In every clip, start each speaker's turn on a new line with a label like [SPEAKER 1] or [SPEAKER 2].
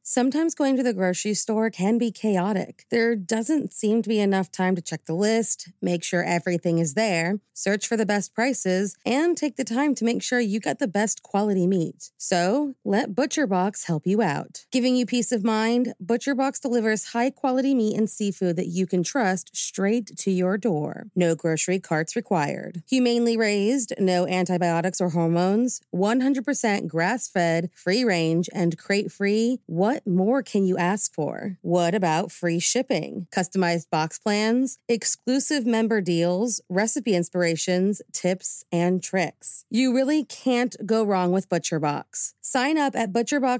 [SPEAKER 1] Sometimes going to the grocery store can be chaotic. There doesn't seem to be enough time to check the list, make sure everything is there, search for the best prices, and take the time to make sure you get the best quality meat. So, let ButcherBox help you out. Giving you peace of mind, ButcherBox delivers high-quality meat and seafood that you can trust straight to your door. No grocery carts required. Humanely raised, no antibiotics or hormones, 100% grass-fed, free-range, and crate-free. What more can you ask for? What about free shipping, customized box plans, exclusive member deals, recipe inspirations, tips, and tricks? You really can't go wrong with ButcherBox. Sign up at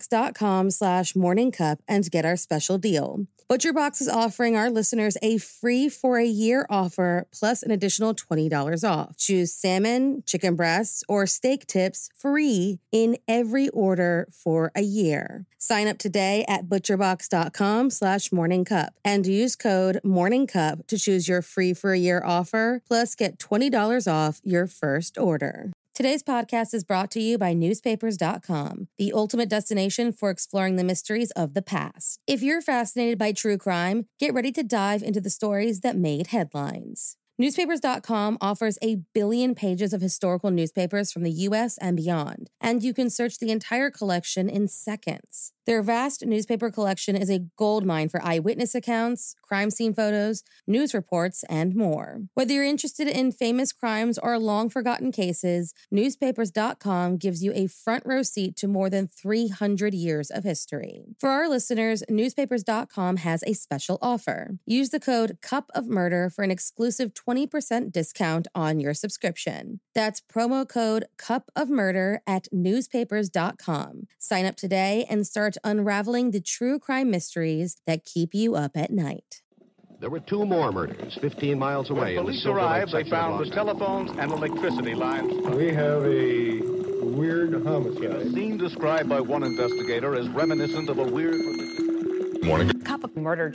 [SPEAKER 1] butcherbox.com/morningcup and get our special deal. ButcherBox is offering our listeners a free for-a-year offer plus an additional $20 off. Choose salmon, chicken breasts, or steak tips free in every order for a year. Sign up today at butcherbox.com/morningcup and use code morningcup to choose your free for-a-year offer plus get $20 off your first order. Today's podcast is brought to you by newspapers.com, the ultimate destination for exploring the mysteries of the past. If you're fascinated by true crime, get ready to dive into the stories that made headlines. Newspapers.com offers 1 billion pages of historical newspapers from the U.S. and beyond, and you can search the entire collection in seconds. Their vast newspaper collection is a goldmine for eyewitness accounts, crime scene photos, news reports, and more. Whether you're interested in famous crimes or long-forgotten cases, newspapers.com gives you a front row seat to more than 300 years of history. For our listeners, newspapers.com has a special offer. Use the code CUPOFMURDER for an exclusive 20% discount on your subscription. That's promo code CUPOFMURDER at newspapers.com. Sign up today and start unraveling the true crime mysteries that keep you up at night.
[SPEAKER 2] There were 2 more murders 15 miles away.
[SPEAKER 3] When police arrived, they found the telephones and electricity lines.
[SPEAKER 4] We have a weird homicide.
[SPEAKER 3] A scene described by one investigator as reminiscent of a weird...
[SPEAKER 5] Morning.
[SPEAKER 6] Cup of murder.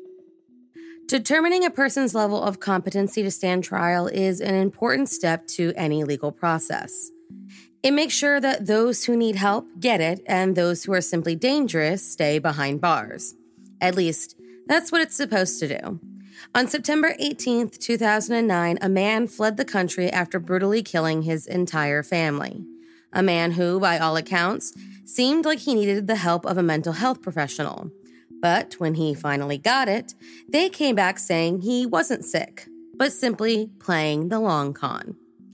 [SPEAKER 1] Determining a person's level of competency to stand trial is an important step to any legal process. It makes sure that those who need help get it and those who are simply dangerous stay behind bars. At least, that's what it's supposed to do. On September 18th, 2009, a man fled the country after brutally killing his entire family. A man who, by all accounts, seemed like he needed the help of a mental health professional. But when he finally got it, they came back saying he wasn't sick, but simply playing the long con.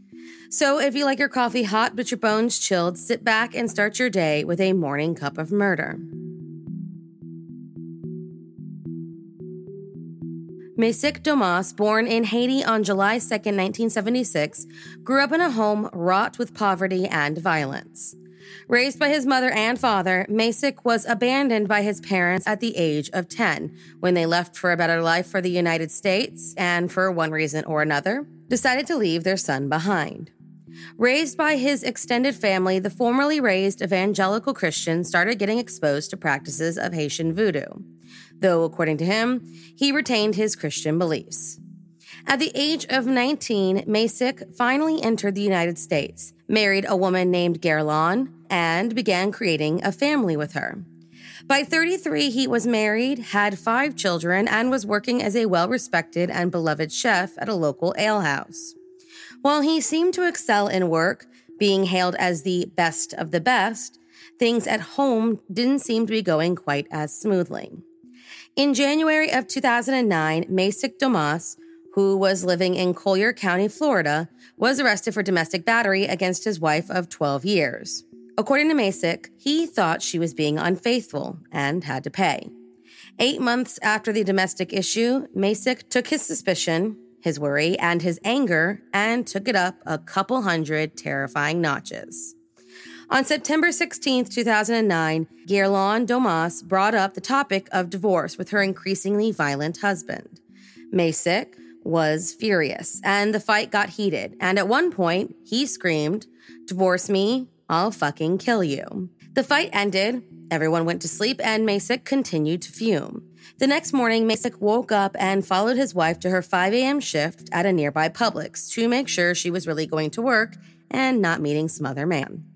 [SPEAKER 1] So if you like your coffee hot but your bones chilled, sit back and start your day with a morning cup of murder. Maysik Domas, born in Haiti on July 2, 1976, grew up in a home wrought with poverty and violence. Raised by his mother and father, Maysik was abandoned by his parents at the age of 10 when they left for a better life for the United States and, for one reason or another, decided to leave their son behind. Raised by his extended family, the formerly raised evangelical Christian started getting exposed to practices of Haitian voodoo, though, according to him, he retained his Christian beliefs. At the age of 19, Maysik finally entered the United States, married a woman named Guerlain, and began creating a family with her. By 33, he was married, had 5 children, and was working as a well-respected and beloved chef at a local alehouse. While he seemed to excel in work, being hailed as the best of the best, things at home didn't seem to be going quite as smoothly. In January of 2009, Maysik Domas, who was living in Collier County, Florida, was arrested for domestic battery against his wife of 12 years. According to Maysik, he thought she was being unfaithful and had to pay. 8 months after the domestic issue, Maysik took his suspicion, his worry, and his anger and took it up a couple hundred terrifying notches. On September 16, 2009, Guerlain Domas brought up the topic of divorce with her increasingly violent husband. Maysik was furious, and the fight got heated, and at one point, he screamed, "Divorce me, I'll fucking kill you." The fight ended, everyone went to sleep, and Maysik continued to fume. The next morning, Maysik woke up and followed his wife to her 5 a.m. shift at a nearby Publix to make sure she was really going to work and not meeting some other man.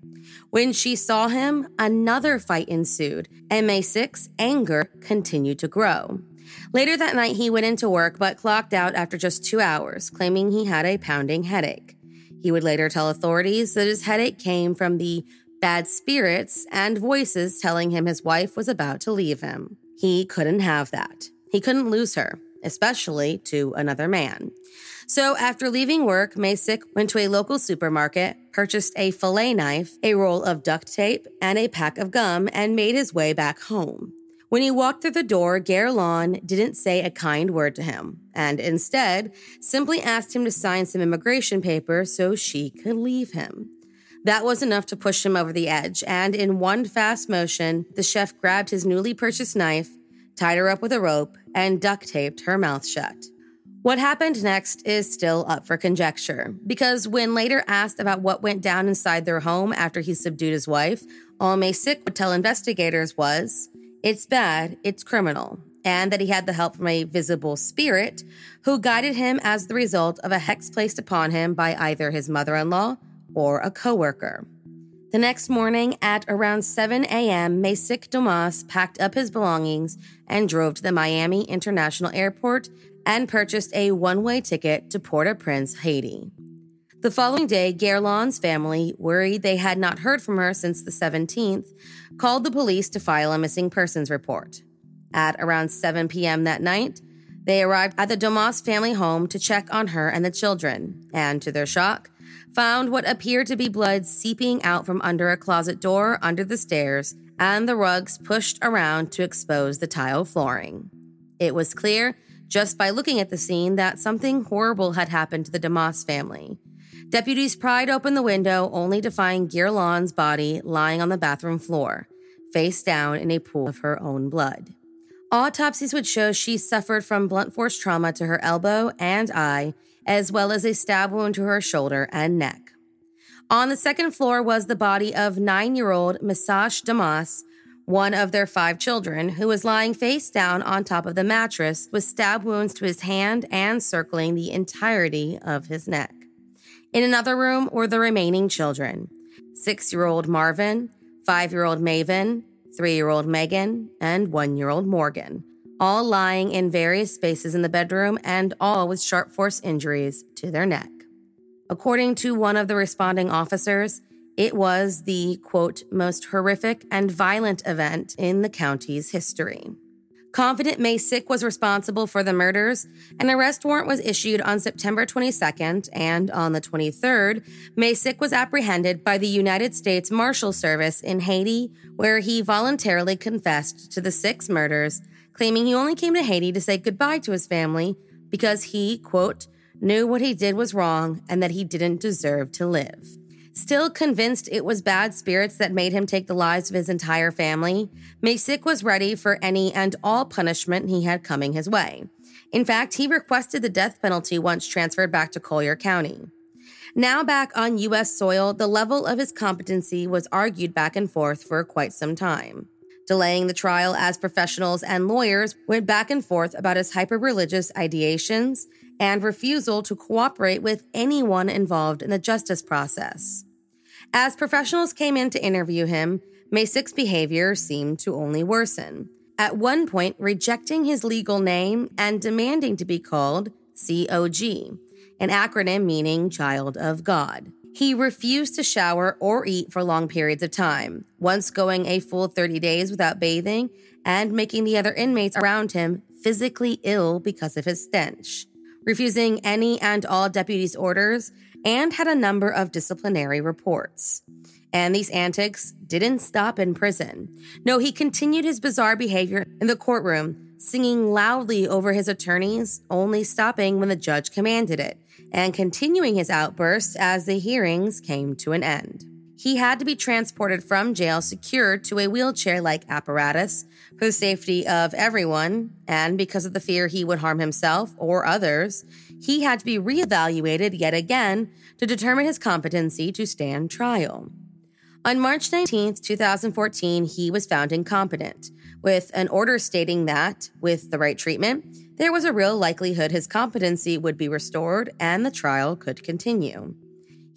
[SPEAKER 1] When she saw him, another fight ensued, and May 6's anger continued to grow. Later that night, he went into work but clocked out after just 2 hours, claiming he had a pounding headache. He would later tell authorities that his headache came from the bad spirits and voices telling him his wife was about to leave him. He couldn't have that. He couldn't lose her, especially to another man. So after leaving work, Macek went to a local supermarket, purchased a fillet knife, a roll of duct tape, and a pack of gum, and made his way back home. When he walked through the door, Garlon didn't say a kind word to him, and instead simply asked him to sign some immigration papers so she could leave him. That was enough to push him over the edge, and in one fast motion, the chef grabbed his newly purchased knife, tied her up with a rope, and duct taped her mouth shut. What happened next is still up for conjecture, because when later asked about what went down inside their home after he subdued his wife, all Macek would tell investigators was, it's bad, it's criminal, and that he had the help from a visible spirit who guided him as the result of a hex placed upon him by either his mother-in-law or a coworker. The next morning at around 7 a.m., Macek Dumas packed up his belongings and drove to the Miami International Airport and purchased a one-way ticket to Port-au-Prince, Haiti. The following day, Garlon's family, worried they had not heard from her since the 17th, called the police to file a missing persons report. At around 7 p.m. that night, they arrived at the Dumas family home to check on her and the children, and to their shock, found what appeared to be blood seeping out from under a closet door under the stairs and the rugs pushed around to expose the tile flooring. It was clear, just by looking at the scene, that something horrible had happened to the Dumas family. Deputies pried open the window only to find Garlon's body lying on the bathroom floor, face down in a pool of her own blood. Autopsies would show she suffered from blunt force trauma to her elbow and eye, as well as a stab wound to her shoulder and neck. On the second floor was the body of 9-year-old Misash Dumas, one of their 5 children, who was lying face down on top of the mattress with stab wounds to his hand and circling the entirety of his neck. In another room were the remaining children, 6-year-old Marvin, 5-year-old Maven, 3-year-old Megan, and 1-year-old Morgan, all lying in various spaces in the bedroom and all with sharp force injuries to their neck. According to one of the responding officers, it was the, quote, most horrific and violent event in the county's history. Confident Macek was responsible for the murders. An arrest warrant was issued on September 22nd, and on the 23rd, Macek was apprehended by the United States Marshal Service in Haiti, where he voluntarily confessed to the 6 murders, claiming he only came to Haiti to say goodbye to his family because he, quote, knew what he did was wrong and that he didn't deserve to live. Still convinced it was bad spirits that made him take the lives of his entire family, Macek was ready for any and all punishment he had coming his way. In fact, he requested the death penalty once transferred back to Collier County. Now back on U.S. soil, the level of his competency was argued back and forth for quite some time, delaying the trial as professionals and lawyers went back and forth about his hyper-religious ideations and refusal to cooperate with anyone involved in the justice process. As professionals came in to interview him, Macek's behavior seemed to only worsen, at one point rejecting his legal name and demanding to be called COG, an acronym meaning Child of God. He refused to shower or eat for long periods of time, once going a full 30 days without bathing and making the other inmates around him physically ill because of his stench, refusing any and all deputies' orders, and had a number of disciplinary reports. And these antics didn't stop in prison. No, he continued his bizarre behavior in the courtroom, singing loudly over his attorneys, only stopping when the judge commanded it, and continuing his outbursts as the hearings came to an end. He had to be transported from jail secured to a wheelchair-like apparatus for the safety of everyone, and because of the fear he would harm himself or others, he had to be reevaluated yet again to determine his competency to stand trial. On March 19, 2014, he was found incompetent, with an order stating that, with the right treatment, there was a real likelihood his competency would be restored and the trial could continue.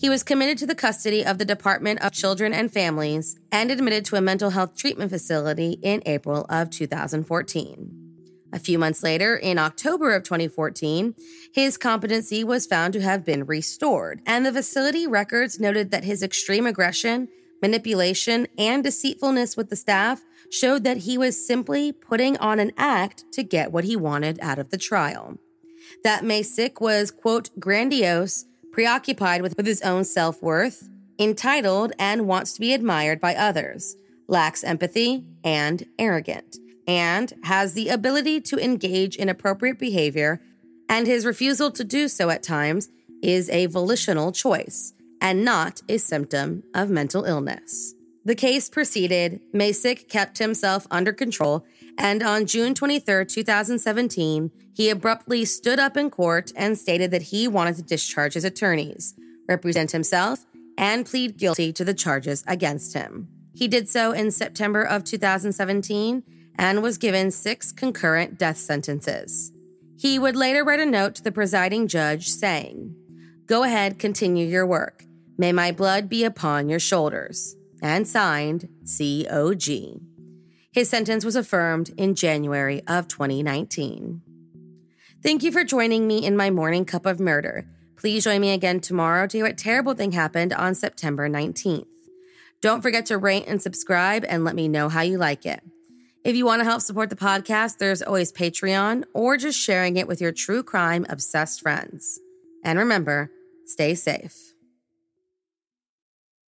[SPEAKER 1] He was committed to the custody of the Department of Children and Families and admitted to a mental health treatment facility in April of 2014. A few months later, in October of 2014, his competency was found to have been restored, and the facility records noted that his extreme aggression, manipulation, and deceitfulness with the staff showed that he was simply putting on an act to get what he wanted out of the trial. That Macek was, quote, grandiose, preoccupied with his own self-worth, entitled, and wants to be admired by others, lacks empathy, and arrogant, and has the ability to engage in appropriate behavior, and his refusal to do so at times is a volitional choice and not a symptom of mental illness. The case proceeded, Macek kept himself under control, and on June 23, 2017, he abruptly stood up in court and stated that he wanted to discharge his attorneys, represent himself, and plead guilty to the charges against him. He did so in September of 2017 and was given 6 concurrent death sentences. He would later write a note to the presiding judge saying, "Go ahead, continue your work. May my blood be upon your shoulders." And signed, COG. His sentence was affirmed in January of 2019. Thank you for joining me in my morning cup of murder. Please join me again tomorrow to hear what terrible thing happened on September 19th. Don't forget to rate and subscribe and let me know how you like it. If you want to help support the podcast, there's always Patreon or just sharing it with your true crime obsessed friends. And remember, stay safe.